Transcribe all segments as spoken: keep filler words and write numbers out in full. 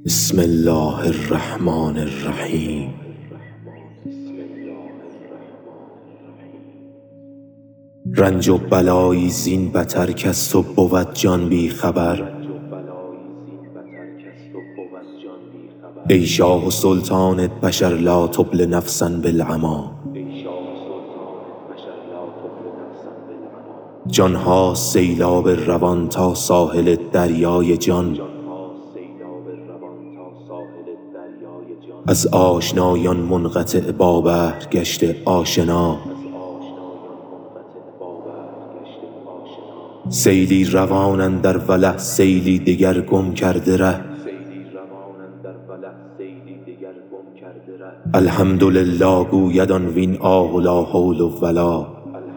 بسم الله الرحمن الرحیم. رنج و بلایی زین بتر کز تو بود جان بی خبر. ای شاه و سلطان بشر لا تبل نفسا بالعمی. جانها سیلاب روان تا ساحل دریای جان. از آشنایان منقطع با بحر گشته آشنا. سیلی روان اندر وله سیلی دگر گم کرده ره. الحمدلله گوید آن وین آه و لا حول ولا.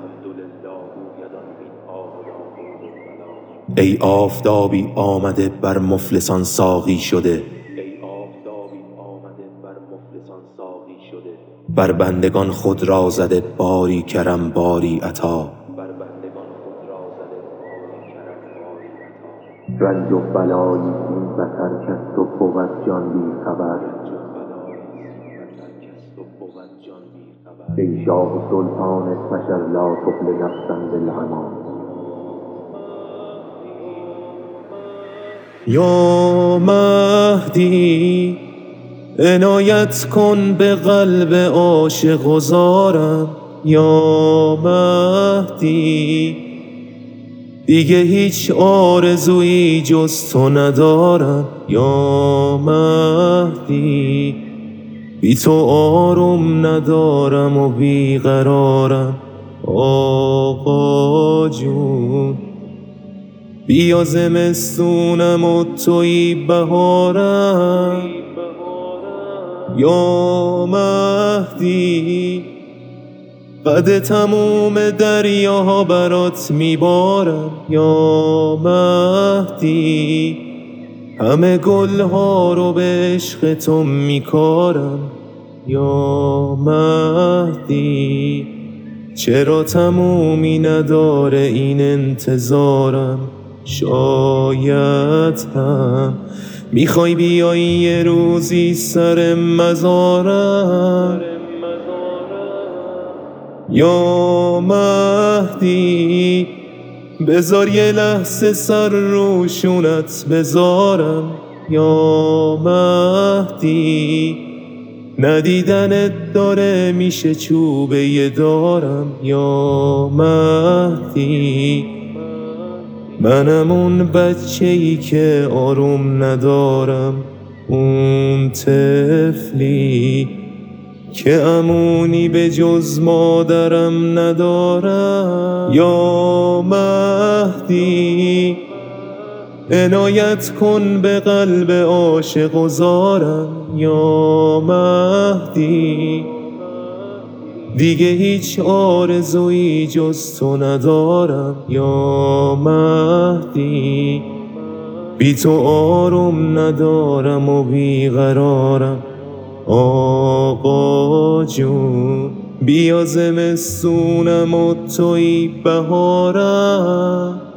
ای آفتابی آمده بر مفلسان ساقی شده. بر بندگان خود را زده باری کرم باری عطا. رنج و بلایی این بتر کز تو بود جان بی خبر. ای شاه و سلطان بشر لا تبل نفسا بالعمی. یا مهدی عنایت کن به قلب عاشق و زارم. یا مهدی دیگه هیچ آرزویی جز تو ندارم. یا مهدی بی تو آروم ندارم و بیقرارم. آقا جون بیا زمستونم و تویی بهارم. یا مهدی قد تموم دریاها برات میبارم. یا مهدی همه گلها رو به عشق تو میکارم. یا مهدی چرا تمومی نداره این انتظارم. شاید هم میخوای بیایی یه روزی سر مزارم. یا مهدی بذار یه لحظه سر روشونت بذارم. یا مهدی ندیدنت داره میشه چوبه دارم. یا مهدی منم اون بچه‌ای که آروم ندارم. اون طفلی که امونی به جز مادرم ندارم. یا مهدی عنایت کن به قلب عاشق و زارم. یا مهدی دیگه هیچ آرزویی جز تو ندارم. یا مهدی بی تو آروم ندارم و بیقرارم. آقا جون بیا زمستونم و تویی بهارم.